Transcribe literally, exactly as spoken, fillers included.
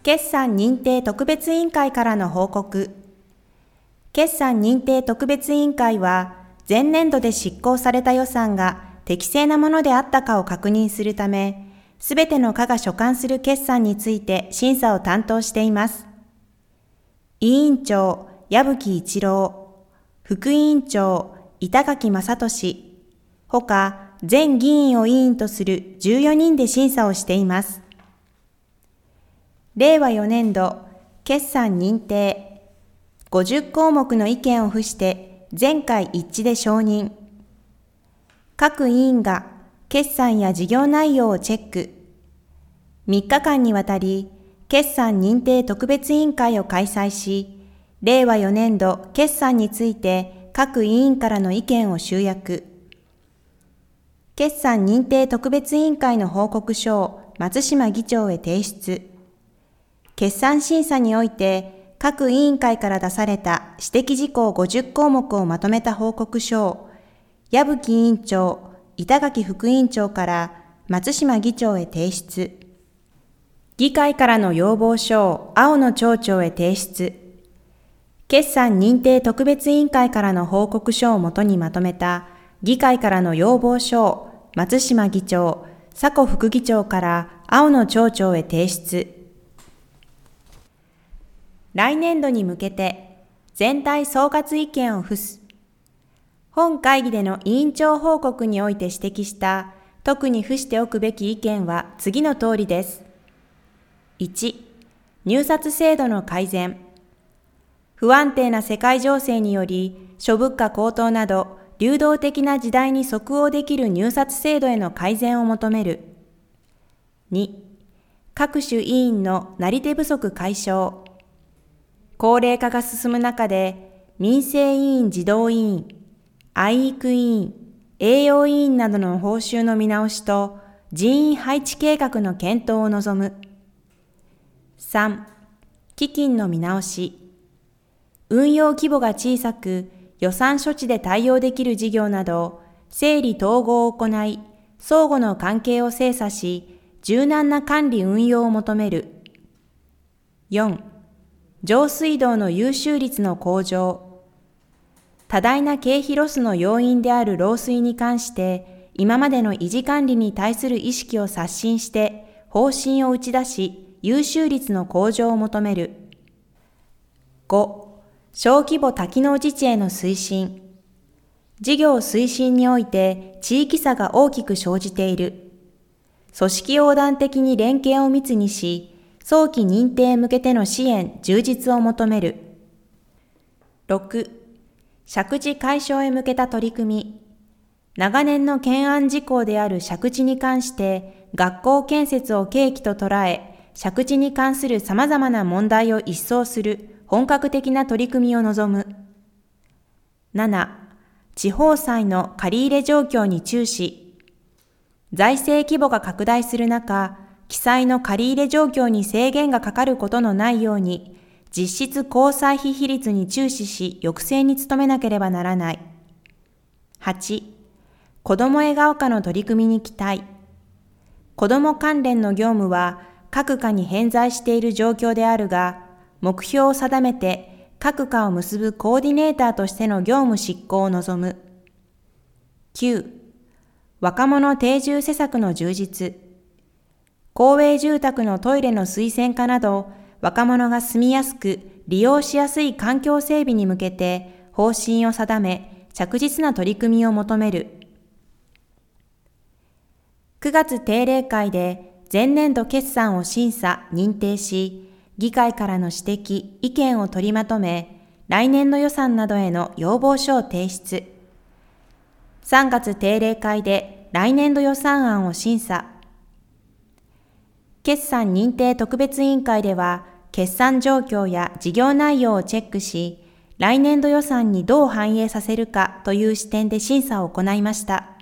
決算認定特別委員会からの報告。決算認定特別委員会は、前年度で執行された予算が適正なものであったかを確認するため、すべての課が所管する決算について審査を担当しています。委員長、矢吹一郎、副委員長、板垣正俊、ほか全議員を委員とするじゅうよにんで審査をしています。れいわよねんど決算認定ごじゅっこうもくの意見を付して全会一致で承認。各委員が決算や事業内容をチェック。みっかかんにわたり決算認定特別委員会を開催し、れいわよねんど決算について各委員からの意見を集約。決算認定特別委員会の報告書を松島議長へ提出。決算審査において各委員会から出された指摘事項ごじゅっこうもくをまとめた報告書を矢吹委員長、板垣副委員長から松島議長へ提出。議会からの要望書を青野町長へ提出。決算認定特別委員会からの報告書をもとにまとめた議会からの要望書を松島議長、佐古副議長から青野町長へ提出。来年度に向けて全体総括意見を付す。本会議での委員長報告において指摘した特に付しておくべき意見は次の通りです。いち、入札制度の改善。不安定な世界情勢により諸物価高騰など流動的な時代に即応できる入札制度への改善を求める。に、各種委員のなり手不足解消。高齢化が進む中で、民生委員児童委員、愛育委員、栄養委員などの報酬の見直しと人員配置計画の検討を望む。さん、基金の見直し。運用規模が小さく、予算措置で対応できる事業など、整理統合を行い、相互の関係を精査し、柔軟な管理運用を求める。よん、上水道の優秀率の向上。多大な経費ロスの要因である漏水に関して、今までの維持管理に対する意識を刷新して、方針を打ち出し、優秀率の向上を求める。ご、小規模多機能自治への推進。事業推進において地域差が大きく生じている。組織横断的に連携を密にし、早期認定へ向けての支援・充実を求める。ろく、借地解消へ向けた取り組み。長年の懸案事項である借地に関して、学校建設を契機と捉え、借地に関する様々な問題を一掃する本格的な取り組みを望む。なな、地方債の借入状況に注視。財政規模が拡大する中、記載の借入状況に制限がかかることのないように、実質公債費比率に注視し抑制に努めなければならない。はち、子ども笑顔化の取り組みに期待。子ども関連の業務は各課に偏在している状況であるが、目標を定めて各課を結ぶコーディネーターとしての業務執行を望む。きゅう、若者定住施策の充実。公営住宅のトイレの推薦化など、若者が住みやすく利用しやすい環境整備に向けて方針を定め、着実な取り組みを求める。くがつ定例会で前年度決算を審査・認定し、議会からの指摘・意見を取りまとめ、来年度予算などへの要望書を提出。さんがつ定例会で来年度予算案を審査。決算認定特別委員会では、決算状況や事業内容をチェックし、来年度予算にどう反映させるかという視点で審査を行いました。